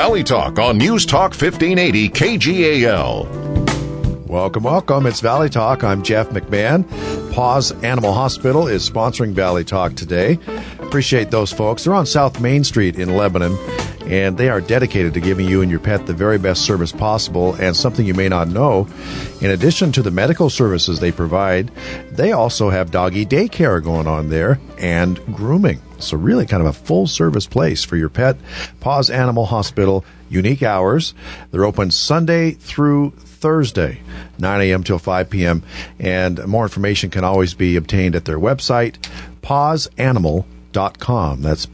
Valley Talk on News Talk 1580 KGAL. Welcome. It's Valley Talk. I'm Jeff McMahon. Paws Animal Hospital is sponsoring Valley Talk today. Appreciate those folks. They're on South Main Street in Lebanon, and they are dedicated to giving you and your pet the very best service possible. And something you may not know, in addition to the medical services they provide, they also have doggy daycare going on there and grooming. So really kind of a full-service place for your pet. Paws Animal Hospital, unique hours. They're open Sunday through Thursday, 9 a.m. till 5 p.m. And more information can always be obtained at their website, pawsanimal.com. That's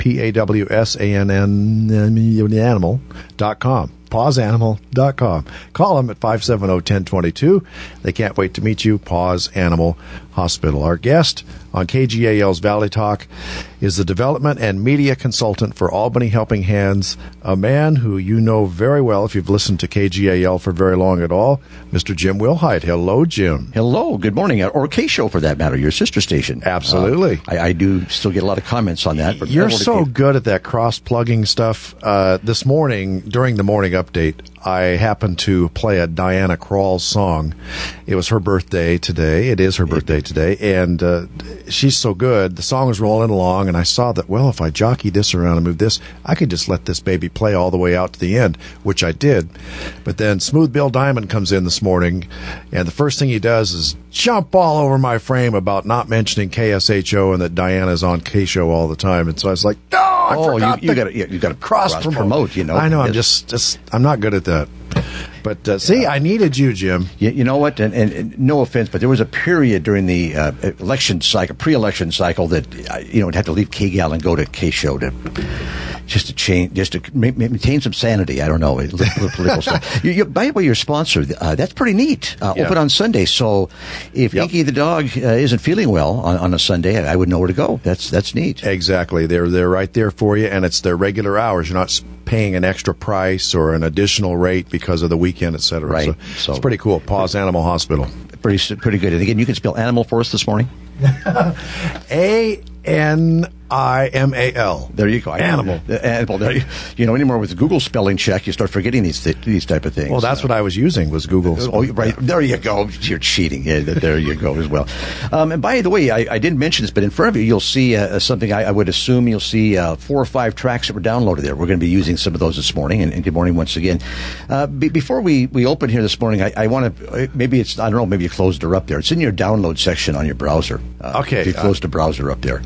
PAWSANN animal.com. pawsanimal.com. Call them at 570-1022. They can't wait to meet you. Paws Animal Hospital. Our guest on KGAL's Valley Talk is the development and media consultant for Albany Helping Hands, a man who you know very well if you've listened to KGAL for very long at all, Mr. Jim Wilhite. Hello, Jim. Hello. Good morning. Or K-Show, for that matter, your sister station. Absolutely. I do still get a lot of comments on that. But you're so good at that cross-plugging stuff. This morning, during the morning update, I happened to play a Diana Krall song. It was her birthday today. It is her birthday today. And she's so good. The song was rolling along, and I saw that, well, if I jockey this around and move this, I could just let this baby play all the way out to the end, which I did. But then Smooth Bill Diamond comes in this morning, and the first thing he does is jump all over my frame about not mentioning KSHO and that Diana's on K-Show all the time. And so I was like, no, I forgot you got to cross-promote, you know. I know, I'm not good at that. But see, I needed you, Jim. You know what? And no offense, but there was a period during the election cycle, pre-election cycle, that would have to leave KGAL and go to K-Show to maintain some sanity. I don't know, political stuff. By the way, your sponsor, that's pretty neat. Open on Sunday, so if Inky the dog isn't feeling well on a Sunday, I would know where to go. That's neat. Exactly. They're right there for you, and it's their regular hours. You're not paying an extra price or an additional rate because of the weekend, et cetera. Right. So it's pretty cool. Paws Animal Hospital. Pretty good. And again, you can spell animal for us this morning. ANIMAL. There you go. Animal. Animal. There anymore with Google spelling check, you start forgetting these type of things. Well, that's what I was using was Google. Right. There you go. You're cheating. Yeah, there you go as well. And by the way, I didn't mention this, but in front of you, you'll see something. I would assume you'll see 4 or 5 tracks that were downloaded there. We're going to be using some of those this morning. And good morning once again. Before we open here this morning, I want to maybe you closed her up there. It's in your download section on your browser. Okay. If you closed the browser up there.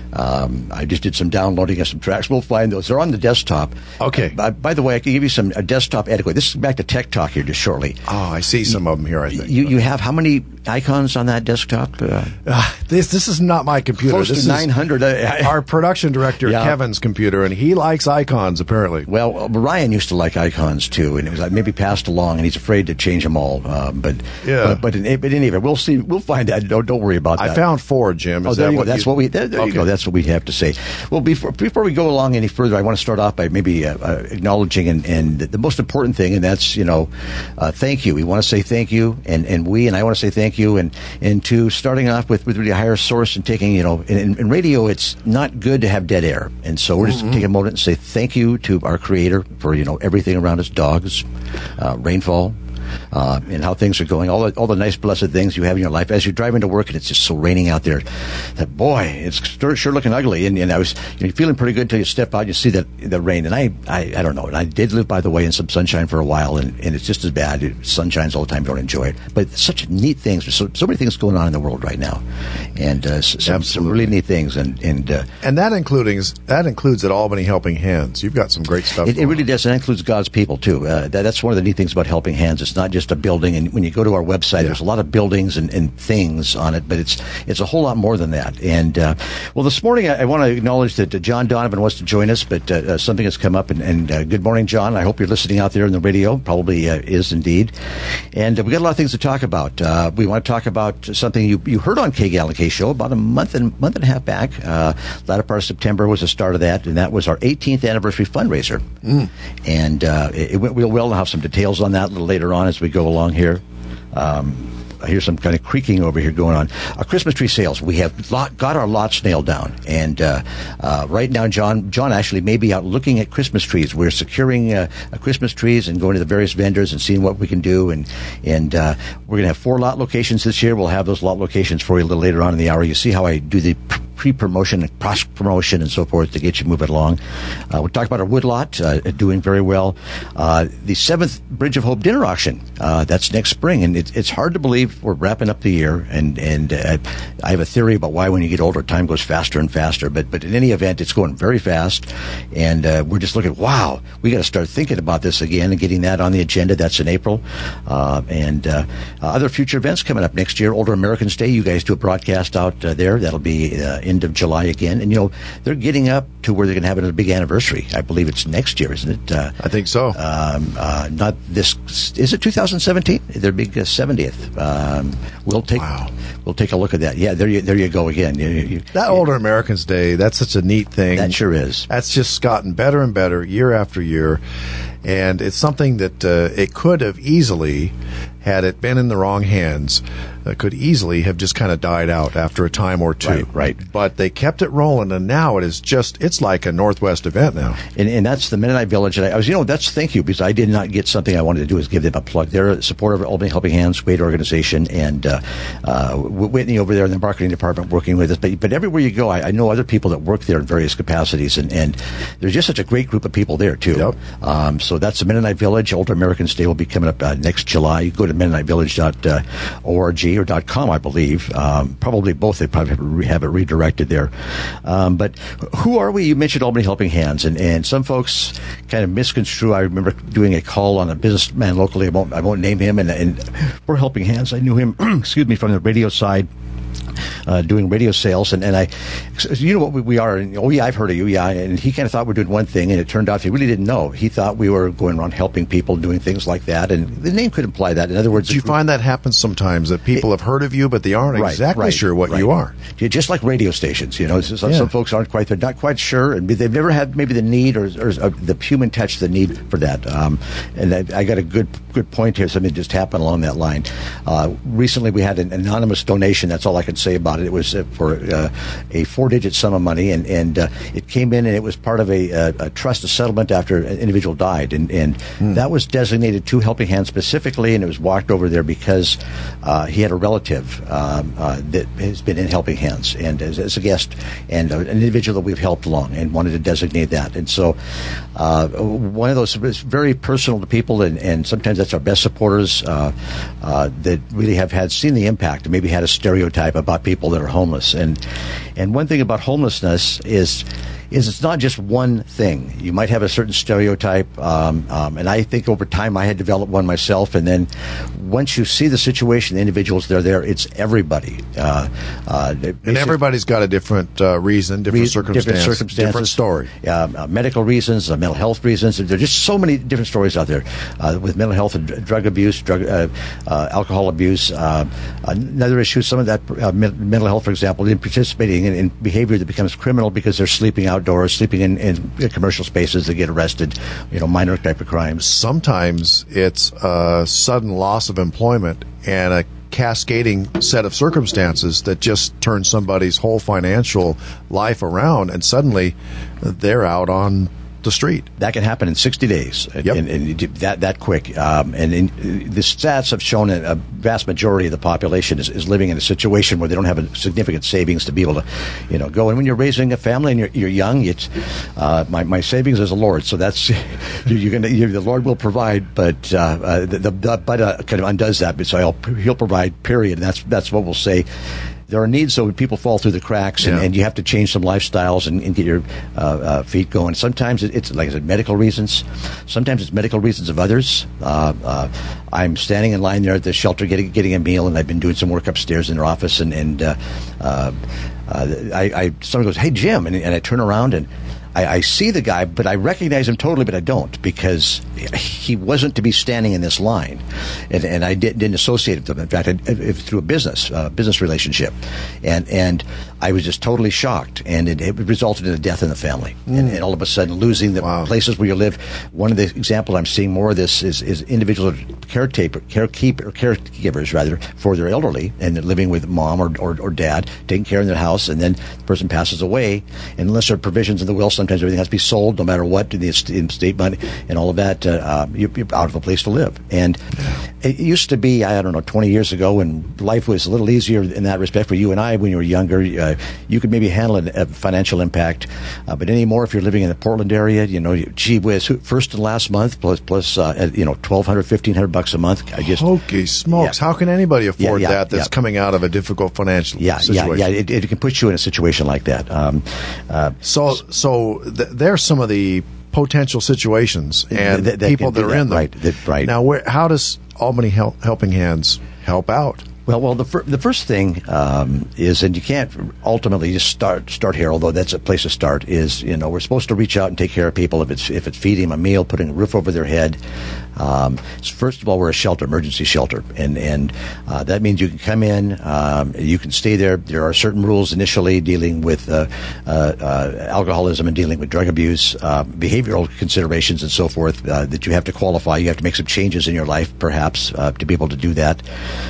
I just did some downloading of some tracks. We'll find those. They're on the desktop. Okay. By the way, I can give you some desktop etiquette. This is back to Tech Talk here just shortly. Oh, I see some of them here, I think. You have how many icons on that desktop? This is not my computer. Close this to 900. Is our production director, Kevin's computer, and he likes icons, apparently. Well, Ryan used to like icons, too, and it was maybe passed along, and he's afraid to change them all. But in any event, we'll see. We'll find out. Don't worry about that. I found 4, Jim. There you go. That's what we there you go. That's what we have to say. Well, before we go along any further, I want to start off by maybe acknowledging and the most important thing, and that's thank you. We want to say thank you, and I want to say thank you, and to starting off with really a higher source and taking in radio, it's not good to have dead air, and so we're just taking a moment and say thank you to our Creator for everything around us, dogs, rainfall. And how things are going, all the nice, blessed things you have in your life as you're driving to work and it's just so raining out there. That boy, it's sure looking ugly. And I was feeling pretty good until you step out, and you see the rain. And I don't know. And I did live, by the way, in some sunshine for a while, and it's just as bad. Sunshines all the time, don't enjoy it. But it's such neat things. There's so many things going on in the world right now, and some really neat things. And that includes at Albany Helping Hands. You've got some great stuff. It really does. And that includes God's people too. That's one of the neat things about Helping Hands. It's not just a building, and when you go to our website, there's a lot of buildings and things on it, but it's a whole lot more than that. And well, this morning I want to acknowledge that John Donovan wants to join us, but something has come up. And good morning, John. I hope you're listening out there in the radio. Probably is indeed. And we got a lot of things to talk about. We want to talk about something you heard on KGAL and K-Show about a month and a half back. Latter part of September was the start of that, and that was our 18th anniversary fundraiser. And it went real well. I'll have some details on that a little later on as we go along here. I hear some kind of creaking over here going on. Christmas tree sales. We have got our lots nailed down, and right now, John actually may be out looking at Christmas trees. We're securing Christmas trees and going to the various vendors and seeing what we can do, and we're going to have 4 lot locations this year. We'll have those lot locations for you a little later on in the hour. You see how I do the pre-promotion and cross-promotion and so forth to get you moving along. We'll talk about our wood lot, doing very well. The 7th Bridge of Hope dinner auction, that's next spring, and it's hard to believe we're wrapping up the year, and I have a theory about why when you get older, time goes faster and faster, but in any event, it's going very fast, and we're just looking, wow, we got to start thinking about this again and getting that on the agenda. That's in April. And other future events coming up next year. Older Americans Day, you guys do a broadcast out there. That'll be end of July again. And, they're getting up to where they're going to have a big anniversary. I believe it's next year, isn't it? I think so. Not this. Is it 2017? Their big 70th. We'll take a look at that. Yeah, there you go again. That Older Americans Day, that's such a neat thing. That sure is. That's just gotten better and better year after year. And it's something that it could have easily, had it been in the wrong hands, could easily have just kind of died out after a time or two. Right. But they kept it rolling, and now it is it's like a Northwest event now. And that's the Mennonite Village. And I was, thank you, because I did not get something I wanted to do is give them a plug. They're a supporter of Albany Helping Hands, great organization, and Whitney over there in the marketing department working with us. But everywhere you go, I know other people that work there in various capacities, and there's just such a great group of people there, too. Yep. So that's the Mennonite Village. Older Americans Day will be coming up next July. You go to MennoniteVillage.org or .com, I believe. Probably both. They probably have it redirected there. But who are we? You mentioned Albany Helping Hands, and some folks kind of misconstrue. I remember doing a call on a businessman locally. I won't name him, and we're Helping Hands. I knew him, excuse me, from the radio side. Doing radio sales, and you know what we are, and I've heard of you, and he kind of thought we're doing one thing, and it turned out he really didn't know. He thought we were going around helping people, doing things like that, and the name could imply that. In other words, do you find that happens sometimes, that people have heard of you, but they aren't exactly sure what you are? Yeah, just like radio stations, some folks aren't they're not quite sure, and they've never had maybe the need or the human touch, the need for that. And I got a good point here. Something just happened along that line. Recently, we had an anonymous donation. That's all I can say about it. It was for a 4-digit sum of money, and it came in, and it was part of a trust, a settlement after an individual died, and that was designated to Helping Hands specifically, and it was walked over there because he had a relative that has been in Helping Hands, and as a guest, and an individual that we've helped along, and wanted to designate that. And so one of those is very personal to people, and sometimes that's our best supporters that really have seen the impact, and maybe had a stereotype about people that are homeless. And one thing about homelessness is it's not just one thing. You might have a certain stereotype, and I think over time I had developed one myself, and then once you see the situation, the individuals that are there, it's everybody. And everybody's got a different reason, different circumstance, different story. Medical reasons, mental health reasons. There are just so many different stories out there with mental health and drug abuse, alcohol abuse. Another issue, some of that mental health, for example, in participating in behavior that becomes criminal because they're sleeping outdoors, sleeping in commercial spaces that get arrested, minor type of crimes. Sometimes it's a sudden loss of employment and a cascading set of circumstances that just turn somebody's whole financial life around, and suddenly they're out on the street. That can happen in 60 days, Yep. and that quick. The stats have shown that a vast majority of the population is living in a situation where they don't have a significant savings to be able to, go. And when you're raising a family and you're young, it's my savings is the Lord. So that's the Lord will provide, but the kind of undoes that. So He'll provide. Period. And that's what we'll say. There are needs, so people fall through the cracks, and you have to change some lifestyles and get your feet going. Sometimes it's, like I said, medical reasons. Sometimes it's medical reasons of others. I'm standing in line there at the shelter getting a meal, and I've been doing some work upstairs in their office, and someone goes, "Hey, Jim," and I turn around and I see the guy, but I recognize him totally, but I don't, because he wasn't to be standing in this line, and I didn't associate with him. In fact, through a business relationship, and I was just totally shocked, and it resulted in a death in the family, and all of a sudden losing the places where you live. One of the examples I'm seeing more of this is individual caregivers rather for their elderly, and they're living with mom or dad, taking care of their house, and then the person passes away, and unless there are provisions in the will, sometimes everything has to be sold, no matter what, in the estate money and all of that. You're out of a place to live, and it used to be, I don't know, 20 years ago, when life was a little easier in that respect for you and I when you were younger. You could maybe handle a financial impact, but anymore, if you're living in the Portland area, gee whiz, first and last month plus $1,200, $1,500 a month. Holy smokes! How can anybody afford that? That's coming out of a difficult financial situation. It can put you in a situation like that. There's some of the potential situations and people that are in them. Right. Now, how does Albany Helping Hands help out? Well, the first thing is, and you can't ultimately just start here, although that's a place to start. Is we're supposed to reach out and take care of people if it's feeding them a meal, putting a roof over their head. First of all, we're a shelter, emergency shelter, and that means you can come in, you can stay there. There are certain rules initially dealing with alcoholism and dealing with drug abuse, behavioral considerations, and so forth that you have to qualify. You have to make some changes in your life, perhaps, to be able to do that.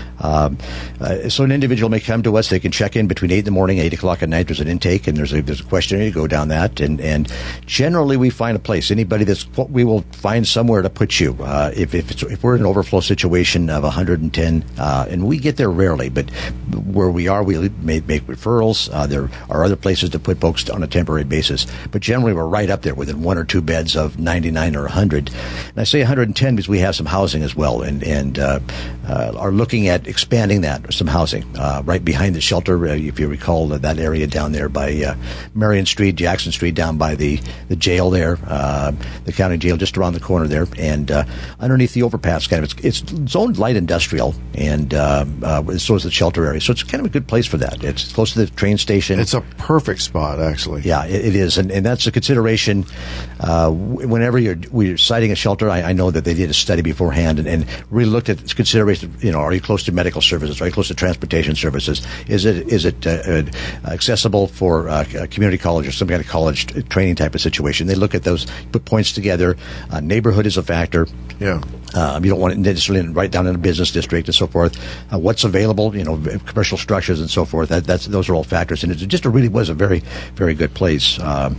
So an individual may come to us. They can check in between 8 in the morning, 8 o'clock at night. There's an intake, and there's a questionnaire. You go down that, and generally we find a place. Anybody we will find somewhere to put you. If we're in an overflow situation of 110, and we get there rarely, but where we are, we may make referrals. There are other places to put folks on a temporary basis, but generally we're right up there within 1 or 2 beds of 99 or 100. And I say 110 because we have some housing as well, and are looking at expanding that, some housing right behind the shelter. If you recall that area down there by Marion Street, Jackson Street, down by the jail there, the county jail just around the corner there, and underneath the overpass, it's zoned light industrial, and so is the shelter area. So it's kind of a good place for that. It's close to the train station. It's a perfect spot, actually. Yeah, it is, and that's a consideration. Whenever we're citing a shelter, I know that they did a study beforehand and really looked at consideration. Are you close to medical services? Are you close to transportation services? Is it accessible for community college or some kind of college training type of situation? They look at those, put points together. Neighborhood is a factor. Yeah. You don't want it necessarily right down in a business district and so forth. What's available, commercial structures and so forth. Those are all factors, and it just really was a very, very good place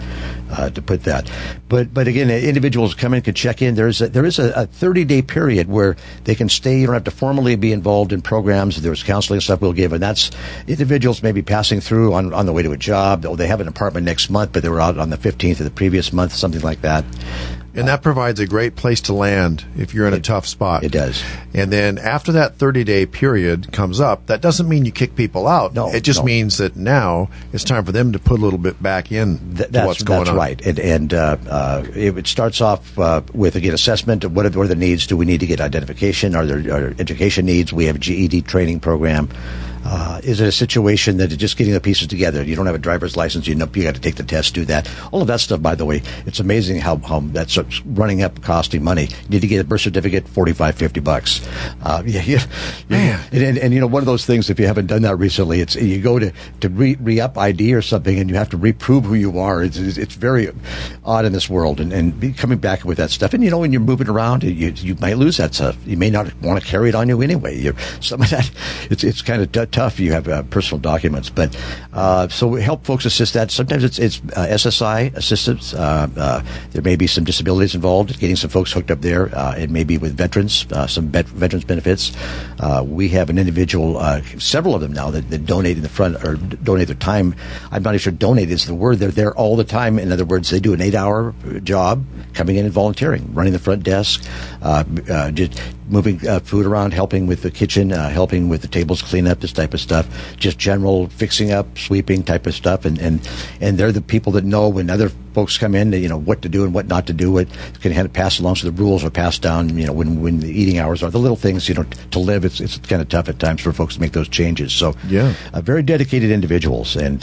to put that. But again, individuals come in, can check in. There is a 30-day period where they can stay. You don't have to formally be involved in programs. There's counseling stuff we'll give, and that's individuals may be passing through on the way to a job. Or they have an apartment next month, but they were out on the 15th of the previous month, something like that. And that provides a great place to land if you're in a tough spot. It does. And then after that 30-day period comes up, that doesn't mean you kick people out. No, it just means that now it's time for them to put a little bit back in to what's going on. That's right. And it starts off with, again, assessment of what are the needs. Do we need to get identification? Are there education needs? We have a GED training program. Is it a situation that just getting the pieces together? You don't have a driver's license. You got to take the test, do that. All of that stuff, by the way, it's amazing how that's running up, costing money. You need to get a birth certificate, $45-$50. And one of those things, if you haven't done that recently, it's you go to re-up ID or something, and you have to reprove who you are. It's very odd in this world, and coming back with that stuff. And when you're moving around, you might lose that stuff. You may not want to carry it on you anyway. Some of that, it's kind of tough. You have personal documents, but so we help folks assist that. Sometimes it's SSI assistance. There may be some disabilities involved, getting some folks hooked up there. It may be with veterans, some veterans benefits. We have an individual, several of them now that donate in the front or donate their time. I'm not even sure donate is the word. They're there all the time. In other words, they do an 8-hour job, coming in and volunteering, running the front desk, just moving food around, helping with the kitchen, helping with the tables cleanup, this type of stuff, just general fixing up, sweeping type of stuff, and they're the people that know when other folks come in, what to do and what not to do. It can kind of pass along, so the rules are passed down. When the eating hours are, the little things, to live. It's kind of tough at times for folks to make those changes. So, very dedicated individuals, and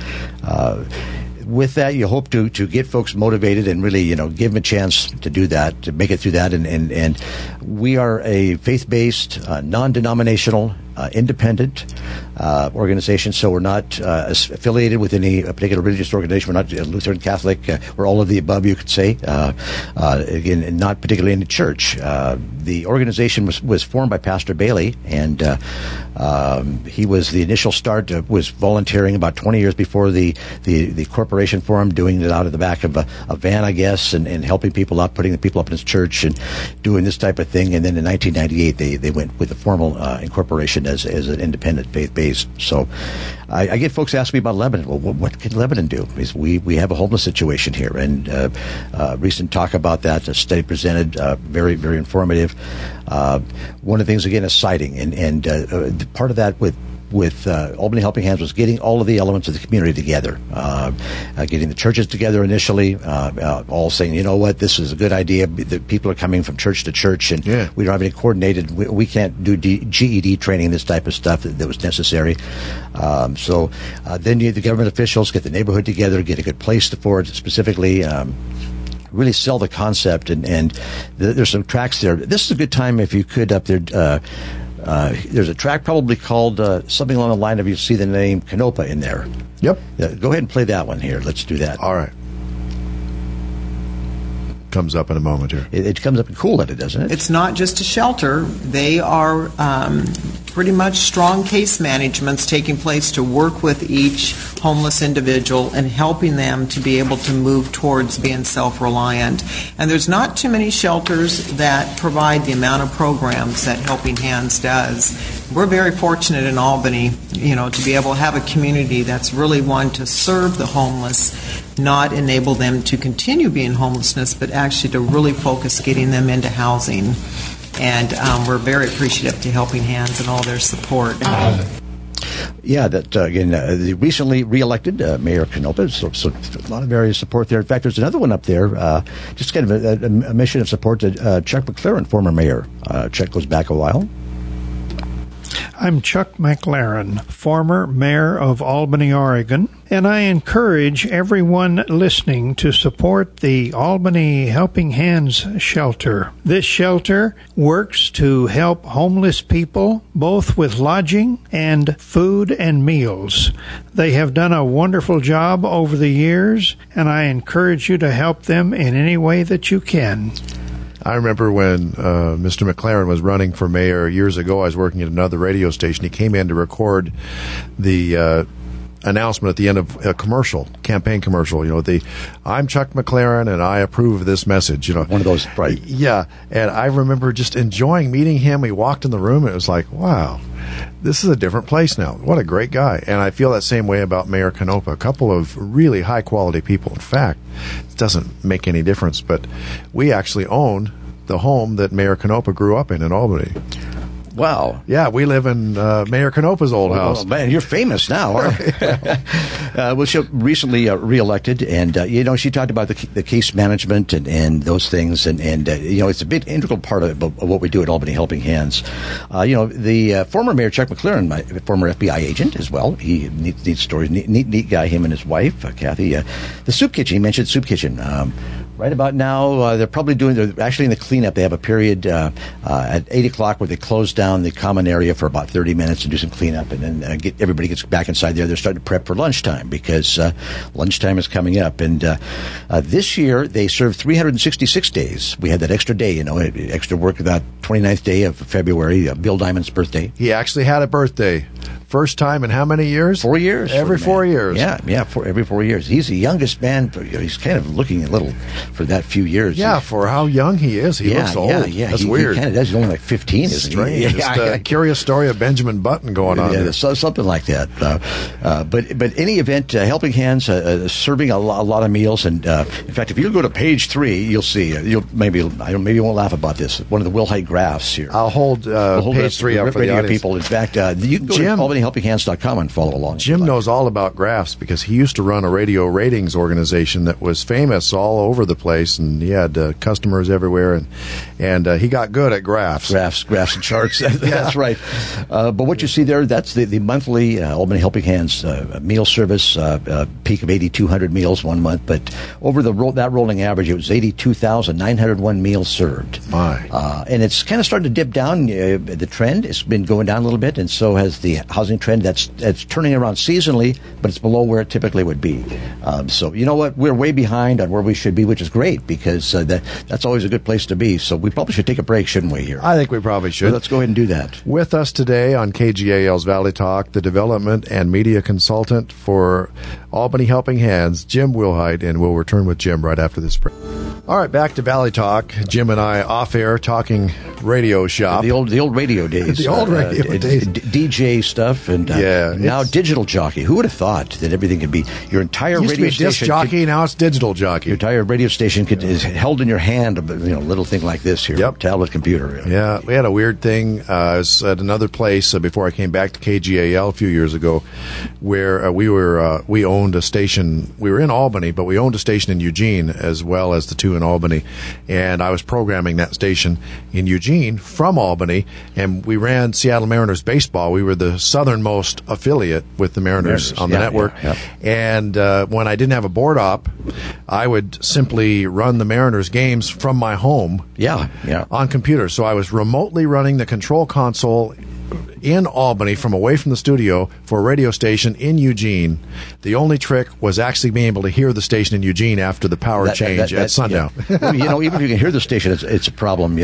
with that, you hope to get folks motivated and really, give them a chance to do that, to make it through that. And we are a faith-based, non-denominational independent organization, so we're not affiliated with any particular religious organization. We're not Lutheran, Catholic, we're all of the above, you could say. Again, not particularly in the church. The organization was formed by Pastor Bailey, and he was the initial start, was volunteering about 20 years before the corporation formed, doing it out of the back of a van, I guess, and helping people up, putting the people up in his church and doing this type of thing. And then in 1998, they went with a formal incorporation as an independent faith-based. So I get folks ask me about Lebanon. Well, what can Lebanon do? Because we have a homeless situation here, and recent talk about that, a study presented, very, very informative. One of the things, again, is siting, and part of that with Albany Helping Hands was getting all of the elements of the community together, getting the churches together initially, all saying, you know what, this is a good idea. The people are coming from church to church, and we don't have any coordinated. We can't do GED training, this type of stuff that was necessary. So then the government officials get the neighborhood together, get a good place for it specifically. Really sell the concept, and there's some tracks there. This is a good time if you could up there. There's a track probably called something along the line of, you see the name Canopa in there. Yep. Go ahead and play that one here. Let's do that. All right. Comes up in a moment here. It comes up in Coolheaded, doesn't it? It's not just a shelter. They are pretty much strong case managements taking place to work with each homeless individual and helping them to be able to move towards being self-reliant. And there's not too many shelters that provide the amount of programs that Helping Hands does. We're very fortunate in Albany, to be able to have a community that's really one to serve the homeless, not enable them to continue being homelessness, but actually to really focus getting them into housing. And we're very appreciative to Helping Hands and all their support. Yeah, that again, the recently re-elected Mayor Canopa, so a lot of various support there. In fact, there's another one up there, just kind of a mission of support to Chuck McLaren, former mayor. Chuck goes back a while. I'm Chuck McLaren, former mayor of Albany, Oregon, and I encourage everyone listening to support the Albany Helping Hands shelter. This shelter works to help homeless people both with lodging and food and meals. They have done a wonderful job over the years, and I encourage you to help them in any way that you can. I remember when Mr. McLaren was running for mayor years ago. I was working at another radio station. He came in to record the announcement at the end of a campaign commercial. I'm Chuck McLaren and I approve of this message. One of those, right? Yeah, and I remember just enjoying meeting him. We walked in the room and it was like, wow, this is a different place now. What a great guy. And I feel that same way about Mayor Canopa. A couple of really high quality people. In fact, it doesn't make any difference, but we actually own the home that Mayor Canopa grew up in Albany. Wow. Yeah, we live in Mayor Canopa's old house. Oh, man, you're famous now. Well, she recently re-elected, and, she talked about the case management and those things, and it's a big integral part of what we do at Albany Helping Hands. The former Mayor Chuck McLaren, my former FBI agent as well, he neat stories, neat guy, him and his wife, Kathy. The soup kitchen, he mentioned soup kitchen. Right about now, they're actually in the cleanup. They have a period at 8 o'clock where they close down the common area for about 30 minutes and do some cleanup, and then everybody gets back inside there. They're starting to prep for lunchtime because lunchtime is coming up. And this year, they served 366 days. We had that extra day, extra work that 29th day of February, Bill Diamond's birthday. He actually had a birthday. First time in how many years? 4 years. Every 4 years. Yeah, every 4 years. He's the youngest man. He's kind of looking a little for that few years. Yeah, for how young he is. He looks old. Yeah. That's weird. He kind of does. He's only like 15, isn't he? Strange. Just a curious story of Benjamin Button going on there. Something like that. But any event, Helping Hands, serving a lot of meals. And in fact, if you go to page 3, you'll see. Maybe you won't laugh about this. One of the Wilhite graphs here. I'll hold page 3 up for the audience. People. In fact, you can go to AlbanyHelpingHands.com and follow along. Jim knows all about graphs because he used to run a radio ratings organization that was famous all over the place, and he had customers everywhere, and he got good at graphs. Graphs and charts. That's right. But what you see there, that's the monthly Albany Helping Hands meal service, peak of 8,200 meals one month. But over that rolling average, it was 82,901 meals served. And it's kind of starting to dip down. The trend has been going down a little bit, and so has the housing trend. That's turning around seasonally, but it's below where it typically would be. So you know what? We're way behind on where we should be, which is great because that's always a good place to be. So we probably should take a break, shouldn't we, here? I think we probably should. So let's go ahead and do that. With us today on KGAL's Valley Talk, the development and media consultant for Albany Helping Hands, Jim Wilhite, and we'll return with Jim right after this break. All right, back to Valley Talk. Jim and I off air talking radio shop. The old radio days. The old radio days. DJ stuff and now digital jockey. Who would have thought that everything could be your entire used radio to be station? Disc jockey, now it's digital jockey. Your entire radio station is held in your hand. Little thing like this here. Yep. Tablet computer. Yeah, we had a weird thing. I was at another place before I came back to KGAL a few years ago, where we owned a station. We were in Albany, but we owned a station in Eugene as well as the two in Albany, and I was programming that station in Eugene from Albany, and we ran Seattle Mariners baseball. We were the southernmost affiliate with the Mariners on the network, and when I didn't have a board op, I would simply run the Mariners games from my home on computer. So I was remotely running the control console in Albany from away from the studio for a radio station in Eugene. The only trick was actually being able to hear the station in Eugene after the power change at sundown. Yeah. Well, even if you can hear the station, it's a problem.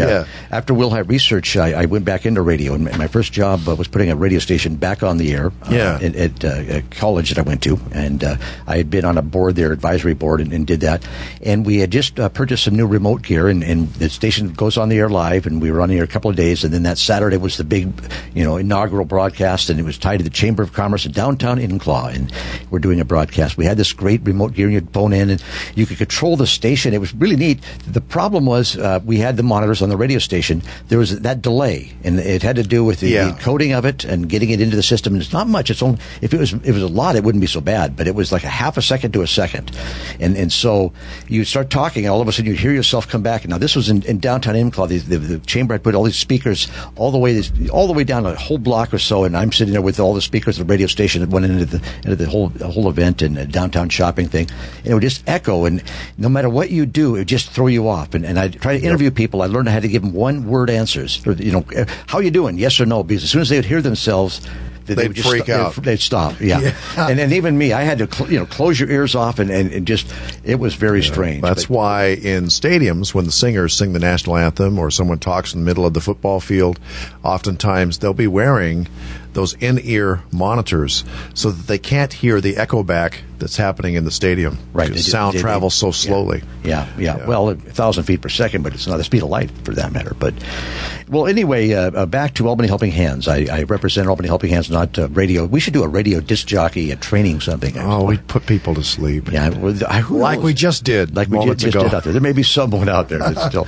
After Wilhite Research, I went back into radio, and my first job was putting a radio station back on the air at a college that I went to, and I had been on a board there, advisory board, and did that. And we had just purchased some new remote gear, and the station goes on the air live, and we were on the air a couple of days, and then that Saturday was the big inaugural broadcast, and it was tied to the Chamber of Commerce in downtown Enumclaw, and we're doing a broadcast. We had this great remote gear, you'd phone in, and you could control the station. It was really neat. The problem was we had the monitors on the radio station. There was that delay, and it had to do with the encoding of it and getting it into the system. And it's not much. It's only if it was a lot, it wouldn't be so bad, but it was like a half a second to a second, and so you start talking, and all of a sudden you hear yourself come back. And now this was in downtown Enumclaw. The chamber had put all these speakers all the way down a whole block or so, and I'm sitting there with all the speakers of the radio station that went into the whole event and the downtown shopping thing, and it would just echo, and no matter what you do, it would just throw you off. And I try to interview people. I learned how to give them one-word answers. How you doing? Yes or no? Because as soon as they would hear themselves, they'd freak out. They'd stop. Yeah. And even me, I had to close your ears off, and just it was very strange. That's why in stadiums, when the singers sing the national anthem or someone talks in the middle of the football field, oftentimes they'll be wearing those in-ear monitors so that they can't hear the echo back that's happening in the stadium. Right. Because sound travels so slowly. Yeah. Well, 1,000 feet per second, but it's not the speed of light for that matter. But, well, anyway, back to Albany Helping Hands. I represent Albany Helping Hands, not radio. We should do a radio disc jockey training something. Oh, we'd put people to sleep. Yeah. Like we just did. Like we just did out there. There may be someone out there that's still.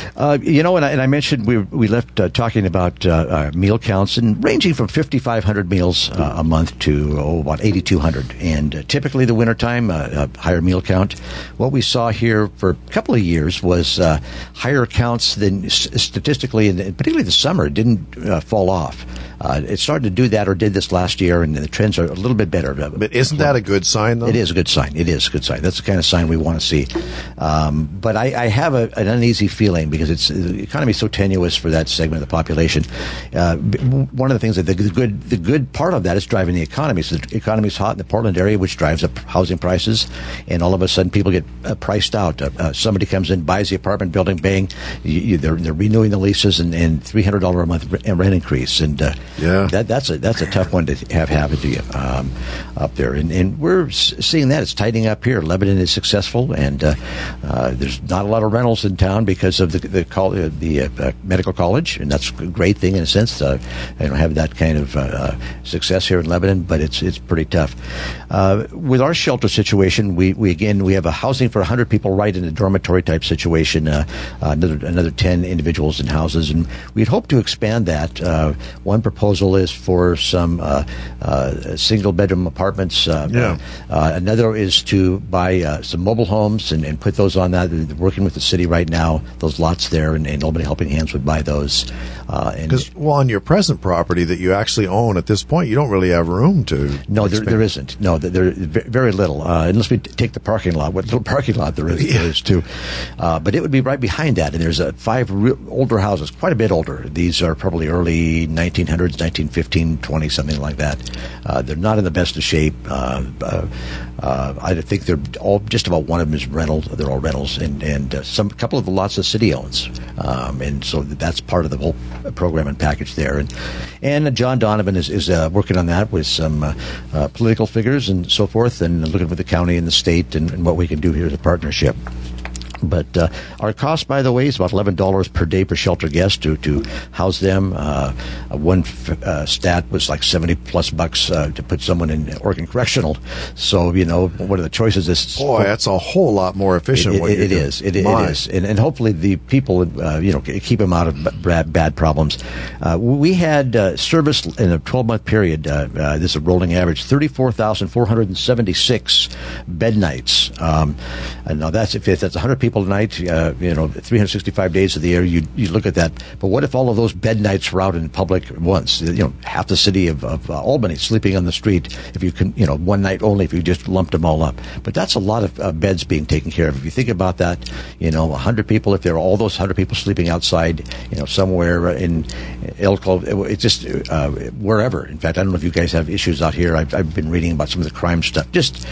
And I mentioned we left talking about meal counts and ranging from 5,500 meals a month to about 8,200. And typically the wintertime, higher meal count. What we saw here for a couple of years was higher counts than statistically, and particularly the summer, didn't fall off. It started to do that, or did this last year, and the trends are a little bit better. But isn't that a good sign, though? It is a good sign. That's the kind of sign we want to see. But I have an uneasy feeling because the economy is so tenuous for that segment of the population. One of the things that the good part of that is driving the economy. So the economy is hot in the Portland area, which drives up housing prices, and all of a sudden people get priced out. Somebody comes in, buys the apartment building, bang, they're renewing the leases and $300 a month rent increase, and that's a tough one to have happen to you up there. And we're seeing that it's tightening up here. Lebanon is successful, and there's not a lot of rentals in town because of the medical college, and that's a great thing in a sense. I don't have that kind of success here in Lebanon, but it's pretty tough. With our shelter situation, we have a housing for 100 people right in a dormitory type situation, another 10 individuals in houses, and we'd hope to expand that. One proposal proposal is for some single-bedroom apartments. Another is to buy some mobile homes and put those on that. They're working with the city right now, those lots there, and Albany Helping Hands would buy those. Because on your present property that you actually own at this point, you don't really have room to. No, there isn't. No, there very little, unless we take the parking lot. What little parking lot there is too. But it would be right behind that, and there's 5 older houses, quite a bit older. These are probably early 1900s, 1915, 20, something like that. They're not in the best of shape. I think they're all, just about one of them is rental. They're all rentals, and a couple of the lots the city owns, and so that's part of the whole program and package there. And John Donovan is working on that with some political figures and so forth, and looking for the county and the state and what we can do here as a partnership. But our cost, by the way, is about $11 per day per shelter guest to house them. One stat was like $70+ to put someone in Oregon Correctional. So, what are the choices? Boy, that's a whole lot more efficient. It is. And hopefully the people, keep them out of bad problems. We had service in a 12-month period. This is a rolling average, 34,476 bed nights. And now that's 100 people a night, 365 days of the year, you look at that. But what if all of those bed nights were out in public at once? Half the city of Albany sleeping on the street, if you can, one night only, if you just lumped them all up. But that's a lot of beds being taken care of. If you think about that, 100 people, if there are all those 100 people sleeping outside, somewhere in Elko, it's just wherever. In fact, I don't know if you guys have issues out here. I've been reading about some of the crime stuff. Just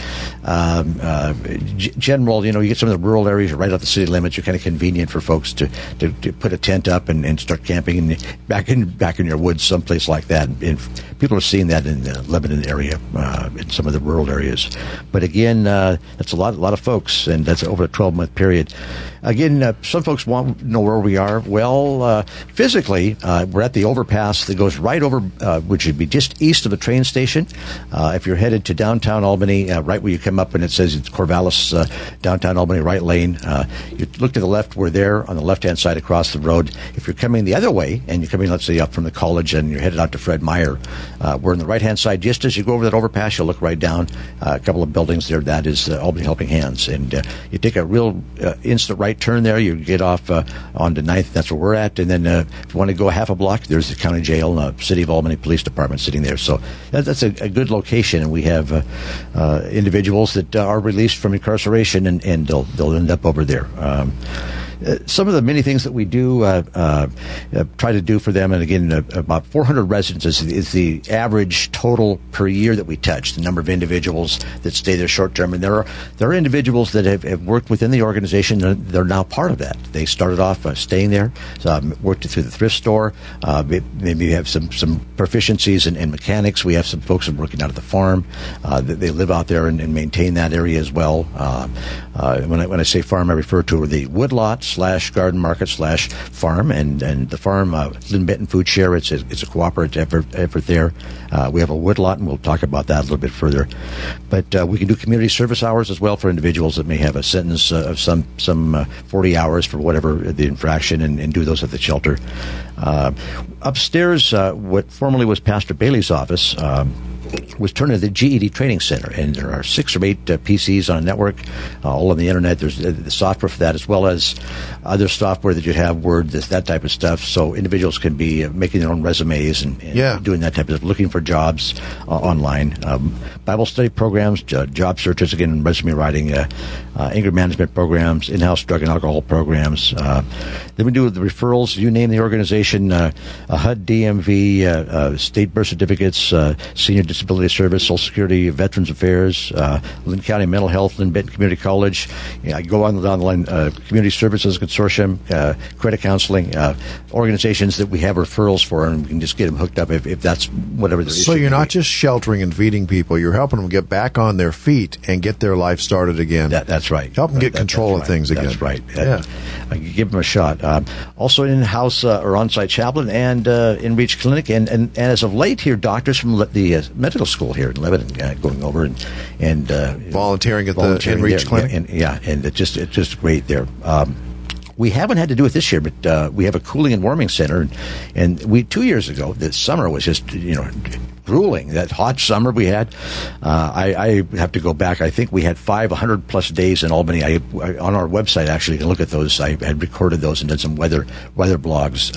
general, you get some of the rural areas right off the city limits. You're kind of convenient for folks to put a tent up and start camping back in your woods, someplace like that. And people are seeing that in the Lebanon area, in some of the rural areas. But again, that's a lot of folks, and that's over a 12-month period. Again, some folks want to know where we are. Well, physically, we're at the overpass that goes right over, which would be just east of the train station. If you're headed to downtown Albany, right where you come up and it says it's Corvallis, downtown Albany, right lane. You look to the left, we're there on the left-hand side across the road. If you're coming the other way, and you're coming, let's say, up from the college and you're headed out to Fred Meyer, we're on the right-hand side. Just as you go over that overpass, you'll look right down. A couple of buildings there, that is Albany Helping Hands. And you take a real instant right turn there. You get off onto 9th. That's where we're at. And then if you want to go half a block, there's the county jail, City of Albany Police Department sitting there. So that's a good location. And we have individuals that are released from incarceration, and they'll end up over there. Some of the many things that we do try to do for them, and again, about 400 residents is the average total per year that we touch, the number of individuals that stay there short term. And there are individuals that have worked within the organization. They're now part of that. They started off staying there, worked through the thrift store, maybe have some proficiencies in mechanics. We have some folks that are working out at the farm. They live out there and maintain that area as well. When I say farm, I refer to the woodlot / garden market / farm, and the farm, Lynn Benton Food Share, it's a cooperative effort there. We have a woodlot, and we'll talk about that a little bit further. But we can do community service hours as well for individuals that may have a sentence of some 40 hours for whatever the infraction, and do those at the shelter. Upstairs, what formerly was Pastor Bailey's office, was turned into the GED Training Center, and there are 6 or 8 PCs on a network, all on the internet. There's the software for that, as well as other software that you have, Word, that type of stuff. So individuals can be making their own resumes and doing that type of stuff, looking for jobs online. Bible study programs, job searches, again, resume writing, anger management programs, in-house drug and alcohol programs. Then we do the referrals. You name the organization, HUD, DMV, state birth certificates, senior disability service, Social Security, Veterans Affairs, Lynn County Mental Health, Lynn Benton Community College. I go on down the line, Community Services Consortium, credit counseling, organizations that we have referrals for, and we can just get them hooked up if that's whatever their issue. So you're not just sheltering and feeding people, you're helping them get back on their feet and get their life started again. That's right. Help them get control of things again. That's right. I give them a shot. Also in-house or on-site chaplain and in-reach clinic, and as of late here, doctors from the medical school here in Lebanon going over and volunteering at the in-reach clinic. And it's just great there. We haven't had to do it this year, but we have a cooling and warming center, and 2 years ago, this summer was just grueling. That hot summer we had, I have to go back. I think we had 500+ days in Albany. On our website, actually, you can look at those. I had recorded those and did some weather blogs.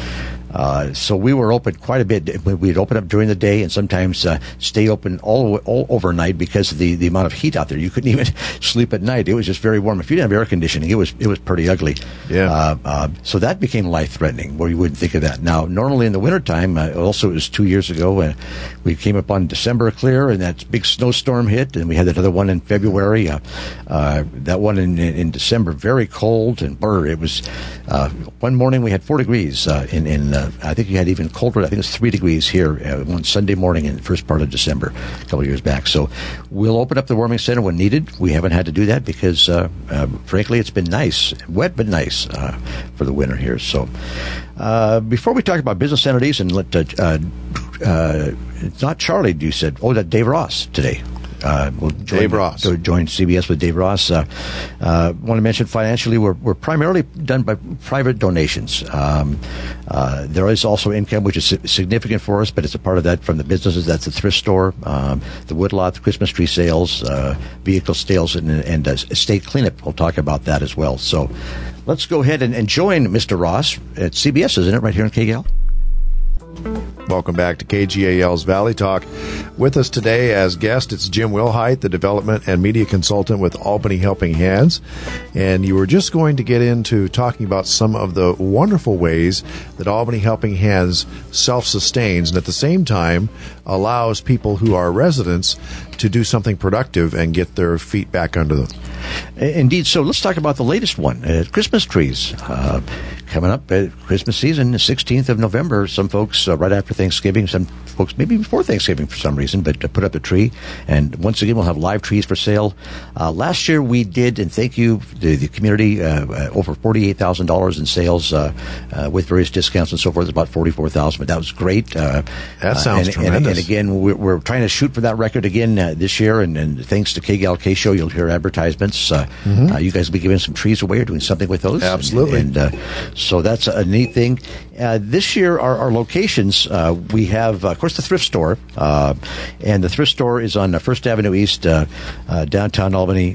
So we were open quite a bit. We'd open up during the day and sometimes stay open all overnight because of the amount of heat out there. You couldn't even sleep at night. It was just very warm. If you didn't have air conditioning, it was pretty ugly. Yeah. So that became life-threatening, where you wouldn't think of that. Now, normally in the wintertime, also it was 2 years ago, we came up on December clear, and that big snowstorm hit, and we had that other one in February. That one in December, very cold, and it was one morning we had 4 degrees in I think you had even colder. I think it was 3 degrees here one Sunday morning in the first part of December a couple of years back. So we'll open up the warming center when needed. We haven't had to do that because, frankly, it's been nice, wet but nice for the winter here. So before we talk about business entities and let it's not Charlie, you said. Oh, that Dave Ross today. We'll join CBS with Dave Ross. Want to mention financially, we're primarily done by private donations. There is also income, which is significant for us, but it's a part of that from the businesses. That's the thrift store, the woodlot, the Christmas tree sales, vehicle sales, and estate cleanup. We'll talk about that as well. So let's go ahead and join Mr. Ross at CBS, isn't it, right here in KGAL? Welcome back to KGAL's Valley Talk. With us today as guest, it's Jim Wilhite, the development and media consultant with Albany Helping Hands. And you were just going to get into talking about some of the wonderful ways that Albany Helping Hands self-sustains and at the same time allows people who are residents to do something productive and get their feet back under them. Indeed. So let's talk about the latest one, Christmas trees. Coming up, Christmas season, the 16th of November. Some folks right after Thanksgiving, some folks maybe before Thanksgiving for some reason, but put up a tree. And once again, we'll have live trees for sale. Last year we did, and thank you, the community, over $48,000 in sales with various discounts and so forth. It's about $44,000, but that was great. That sounds tremendous. And again, we're trying to shoot for that record again this year. And thanks to KGAL K-Show, you'll hear advertisements. You guys will be giving some trees away or doing something with those. Absolutely. And so that's a neat thing. This year, our locations, we have, of course, the thrift store. And the thrift store is on First Avenue East, downtown Albany.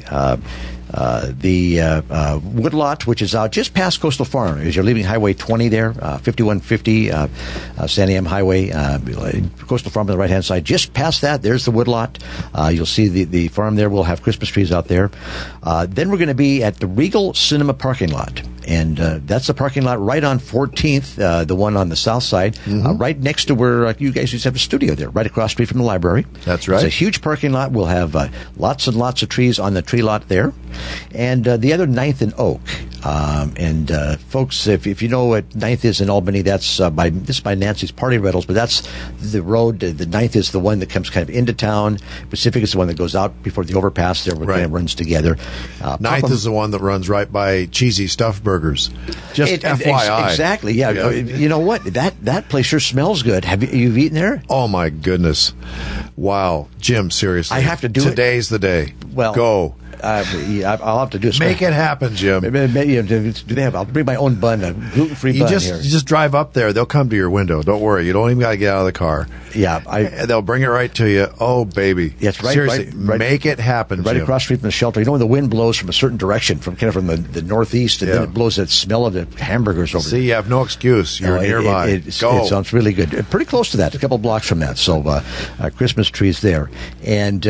The woodlot, which is out just past Coastal Farm, as you're leaving Highway 20 there, 5150 Sandy M Highway, Coastal Farm on the right-hand side. Just past that, there's the woodlot. You'll see the farm there. We'll have Christmas trees out there. Then we're going to be at the Regal Cinema parking lot. And that's the parking lot right on 14th, the one on the south side, right next to where you guys used to have a studio there, right across the street from the library. That's right. It's a huge parking lot. We'll have lots and lots of trees on the tree lot there. And the other 9th and Oak. Folks, if you know what 9th is in Albany, that's by Nancy's Party Rentals, but that's the road. The 9th is the one that comes kind of into town. Pacific is the one that goes out before the overpass there, where it kind of runs together. 9th is the one that runs right by Cheesy Stuffed Burgers. Just FYI. Exactly, yeah. Yeah. You know what? That place sure smells good. You've eaten there? Oh, my goodness. Wow. Jim, seriously. I have to do it. Today's the day. Well, go. I'll have to do it. Make it happen, Jim. Do they have? I'll bring my own bun, a gluten-free bun here. You just drive up there. They'll come to your window. Don't worry. You don't even got to get out of the car. Yeah, they'll bring it right to you. Oh, baby. Yes, right. Seriously, right, make it happen, right Jim. Across the street from the shelter. You know when the wind blows from a certain direction, from the northeast, and then it blows that smell of the hamburgers over. See, you have no excuse. You're nearby. Go. It sounds really good. Pretty close to that. A couple blocks from that. So Christmas trees there, and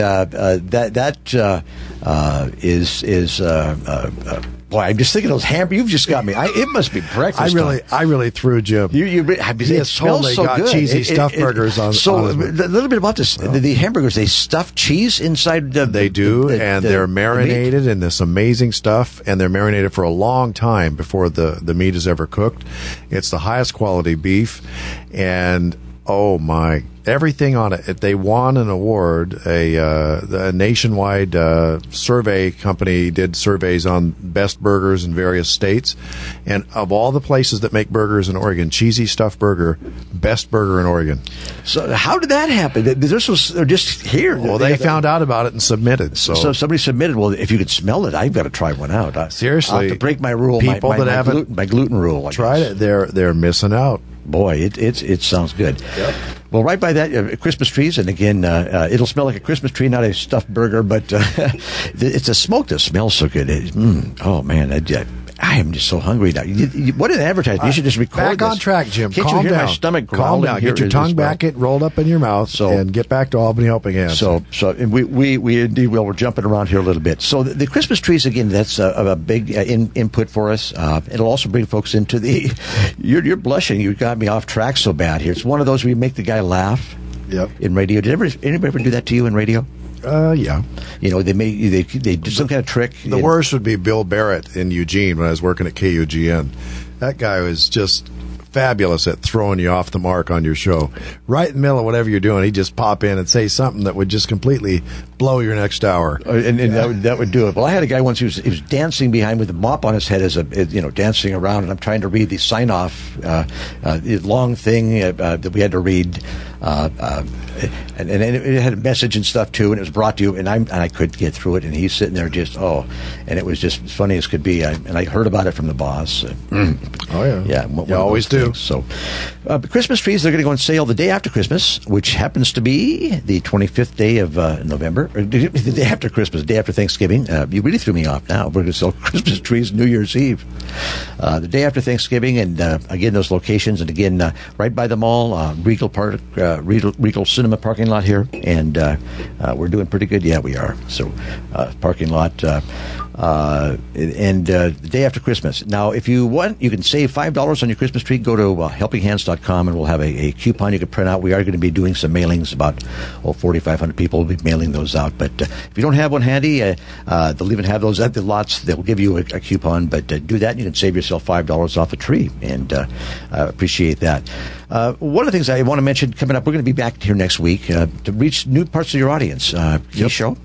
is. Boy, I'm just thinking of those hamburgers. You've just got me. It must be breakfast. I really threw Jim. It smells so good. Cheesy stuffed burgers on. So a little bit about this. The hamburgers, they stuff cheese inside. They do, and they're marinated in this amazing stuff, and they're marinated for a long time before the meat is ever cooked. It's the highest quality beef, and Oh my! Everything on it. They won an award. A nationwide survey company did surveys on best burgers in various states, and of all the places that make burgers in Oregon, Cheesy Stuffed Burger, best burger in Oregon. So how did that happen? This was just here. Well, they found out about it and submitted. So somebody submitted. Well, if you could smell it, I've got to try one out. Seriously, I'll have to break my rule. People that haven't my gluten rule. Tried it. They're missing out. Boy, it sounds good. Yep. Well, right by that, Christmas trees, and again, it'll smell like a Christmas tree, not a stuffed burger, but it's a smoke that smells so good. Oh man, I am just so hungry now. What an advertisement! You should just record back on track, Jim. Can't Calm you hear down. my stomach Calm down. Get your tongue back, rolled up in your mouth, and get back to Albany Helping Hands. So and we indeed will. We're jumping around here a little bit. So the Christmas trees, again, that's a big input for us. It'll also bring folks into the. You're blushing. You got me off track so bad here. It's one of those where you make the guy laugh. Yep. In radio, anybody ever do that to you in radio? Yeah. You know, they do some kind of trick. The worst would be Bill Barrett in Eugene when I was working at KUGN. That guy was just fabulous at throwing you off the mark on your show. Right in the middle of whatever you're doing, he'd just pop in and say something that would just completely blow your next hour. And that would do it. Well, I had a guy once he was dancing behind with a mop on his head dancing around, and I'm trying to read the sign off, the long thing that we had to read. And it had a message and stuff too, and it was brought to you, and I couldn't get through it, and he's sitting there and it was just as funny as could be. And I heard about it from the boss. Oh yeah, you always do. So, Christmas trees, they're going to go on sale the day after Christmas, which happens to be the 25th day of November, or the day after Christmas, the day after Thanksgiving. You really threw me off now. We're going to sell Christmas trees New Year's Eve, the day after Thanksgiving, and again those locations, and again right by the mall, Regal Park. Regal Cinema parking lot here, and we're doing pretty good. Yeah, we are. So, parking lot, and the day after Christmas. Now, if you want, you can save $5 on your Christmas tree. Go to helpinghands.com, and we'll have a coupon you can print out. We are going to be doing some mailings. About 4,500 people will be mailing those out. But if you don't have one handy, they'll even have those at the lots. They'll give you a coupon, but do that, and you can save yourself $5 off a tree, and appreciate that. One of the things I want to mention coming up, we're going to be back here next week to reach new parts of your audience. Show.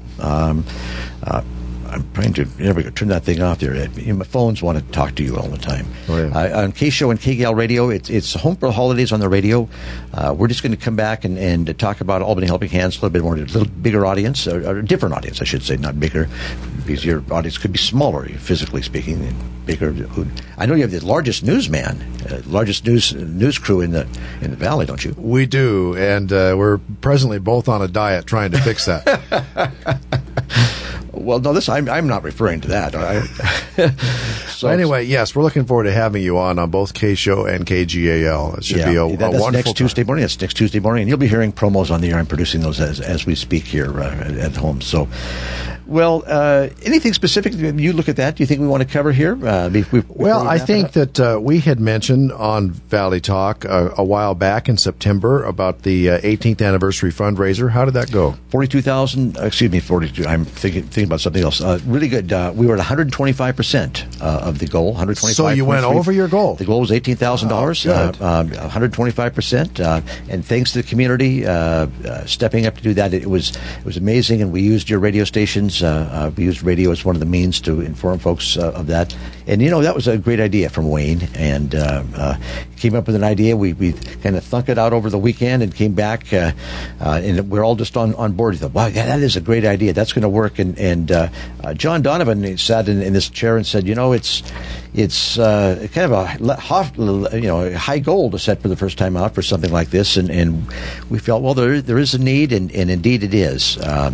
I'm trying to turn that thing off there. My phones want to talk to you all the time. Oh, yeah. On K-Show and K-Gal Radio, it's Home for the Holidays on the radio. We're just going to come back and talk about Albany Helping Hands a little bit more, a little bigger audience, or a different audience, I should say, not bigger, because your audience could be smaller, physically speaking, and bigger. I know you have the largest newsman, largest news crew in the valley, don't you? We do, and we're presently both on a diet trying to fix that. Well, no, I'm not referring to that. So anyway, yes, we're looking forward to having you on both K-Show and KGAL. It should be a wonderful next Tuesday morning. That's next Tuesday morning, and you'll be hearing promos on the air. I'm producing those as we speak here at home. So, well, anything specific you look at that? Do you think we want to cover here? I think that we had mentioned on Valley Talk a while back in September about the 18th anniversary fundraiser. How did that go? 42. I'm thinking about something else. Really good. We were at 125% of the goal. 125. So you went over your goal. The goal was $18,000. 125%. And thanks to the community stepping up to do that, it was amazing. And we used your radio stations. We used radio as one of the means to inform folks of that. And that was a great idea from Wayne. And came up with an idea. We kind of thunk it out over the weekend and came back, and we're all just on board. We thought, wow, yeah, that is a great idea. That's going to work. And John Donovan sat in this chair and said, it's kind of a high goal to set for the first time out for something like this. And we felt, well, there is a need, and indeed it is.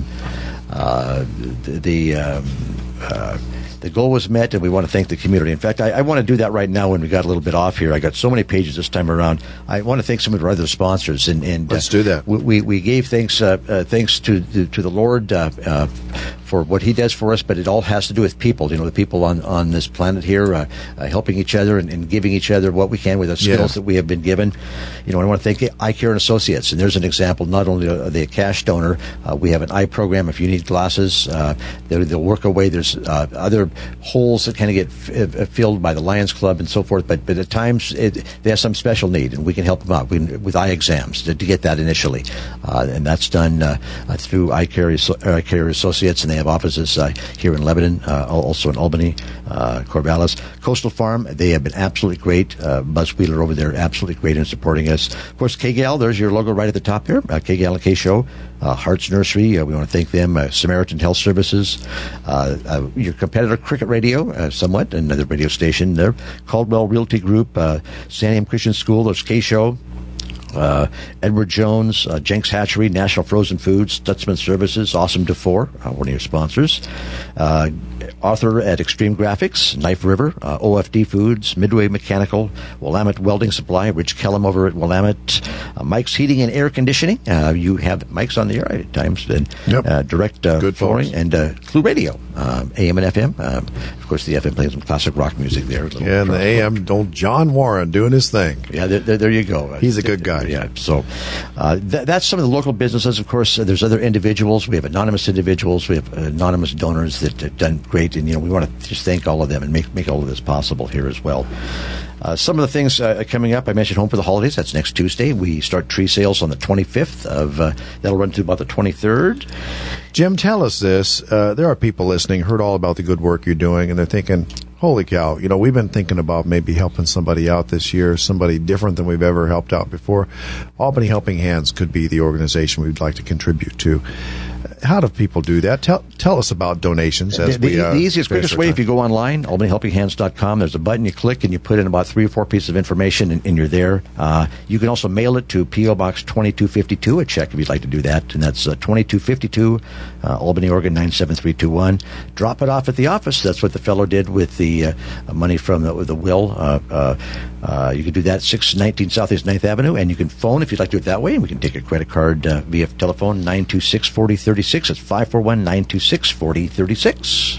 The goal was met, and we want to thank the community. In fact, I want to do that right now when we got a little bit off here. I got so many pages this time around. I want to thank some of our other sponsors. And let's do that. We gave thanks to the Lord for what he does for us, but it all has to do with people. The people on this planet here, helping each other and giving each other what we can with the skills that we have been given. I want to thank Eye Care and Associates, and there's an example. Not only are they a cash donor, we have an eye program. If you need glasses, they'll work away. There's other holes that kind of get filled by the Lions Club and so forth, but at times they have some special need, and we can help them out with eye exams to get that initially, and that's done through Eye Care Associates, and they have offices here in Lebanon, also in Albany, Corvallis. Coastal Farm, they have been absolutely great. Buzz Wheeler over there, absolutely great in supporting us. Of course, KGAL, there's your logo right at the top there, KGAL and K-Show. Hearts Nursery, we want to thank them. Samaritan Health Services, your competitor Cricket Radio, somewhat, another radio station there. Caldwell Realty Group, Santiam Christian School, there's K-Show. Edward Jones, Jenks Hatchery, National Frozen Foods, Stutzman Services, Awesome Dufour, one of your sponsors. Arthur at Extreme Graphics, Knife River, OFD Foods, Midway Mechanical, Willamette Welding Supply, Rich Kellum over at Willamette, Mike's Heating and Air Conditioning. You have Mike's on the air at times, and Direct Good Flooring, folks. and Clue Radio, AM and FM. Of course, the FM plays some classic rock music there. And the AM, old John Warren doing his thing. Yeah, there you go. He's a good guy. Yeah, so that's some of the local businesses. Of course, there's other individuals. We have anonymous individuals. We have anonymous donors that have done great, and we want to just thank all of them and make all of this possible here as well. Some of the things coming up, I mentioned Home for the Holidays. That's next Tuesday. We start tree sales on the 25th of that'll run to about the 23rd. Jim, tell us this. There are people listening, heard all about the good work you're doing, and they're thinking, holy cow, we've been thinking about maybe helping somebody out this year, somebody different than we've ever helped out before. Albany Helping Hands could be the organization we'd like to contribute to. How do people do that? Tell us about donations. The easiest, quickest way, if you go online, albanyhelpinghands.com, there's a button you click and you put in about 3 or 4 pieces of information and you're there. You can also mail it to P.O. Box 2252, a check if you'd like to do that, and that's 2252, Albany, Oregon 97321. Drop it off at the office. That's what the fellow did with the money from the will. You can do that 619 Southeast 9th Avenue, and you can phone if you'd like to do it that way, and we can take a credit card via telephone 926-4036. It's 541-926-4036.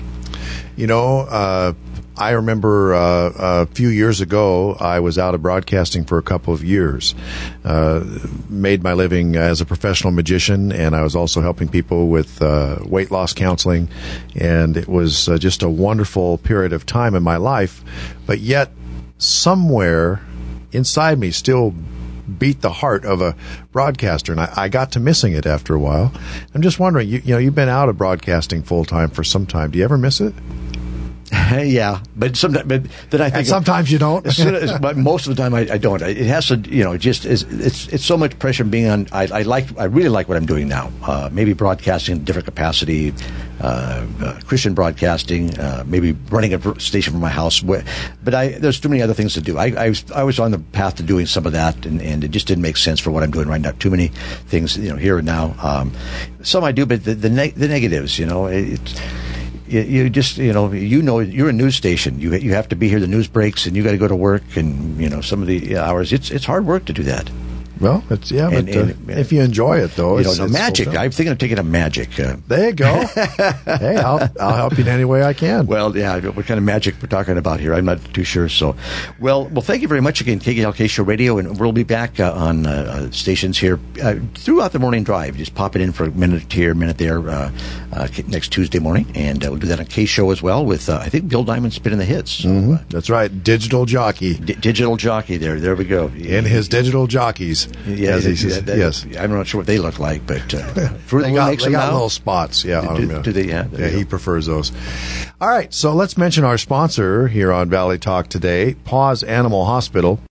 I remember a few years ago, I was out of broadcasting for a couple of years. Made my living as a professional magician, and I was also helping people with weight loss counseling. And it was just a wonderful period of time in my life. But yet, somewhere inside me still beat the heart of a broadcaster, and I got to missing it after a while. I'm just wondering, you've been out of broadcasting full time for some time. Do you ever miss it? Yeah, but then I think sometimes you don't. But most of the time I don't. It has to, just it's so much pressure being on. I really like what I'm doing now. Maybe broadcasting in a different capacity, Christian broadcasting, maybe running a station from my house. But there's too many other things to do. I was on the path to doing some of that, and it just didn't make sense for what I'm doing right now. Too many things, here and now. Some I do, but the negatives, it's. You just, you're a news station. You have to be here. The news breaks, and you got to go to work, and some of the hours. It's hard work to do that. Well, but if you enjoy it, though, it's magic. I'm thinking of taking up magic. There you go. Hey, I'll help you in any way I can. Well, yeah, what kind of magic we're talking about here? I'm not too sure. So, well, thank you very much again, KGLK Show Radio, and we'll be back on stations here throughout the morning drive. Just pop it in for a minute here, a minute there, next Tuesday morning, and we'll do that on K Show as well with I think Bill Diamond spinning the hits. Mm-hmm. That's right, digital jockey. Digital jockey. There we go. In his digital jockeys. Yeah, yes. I'm not sure what they look like, but they got little spots. Yeah, do they? Yeah, he prefers those. All right, so let's mention our sponsor here on Valley Talk today, Paws Animal Hospital.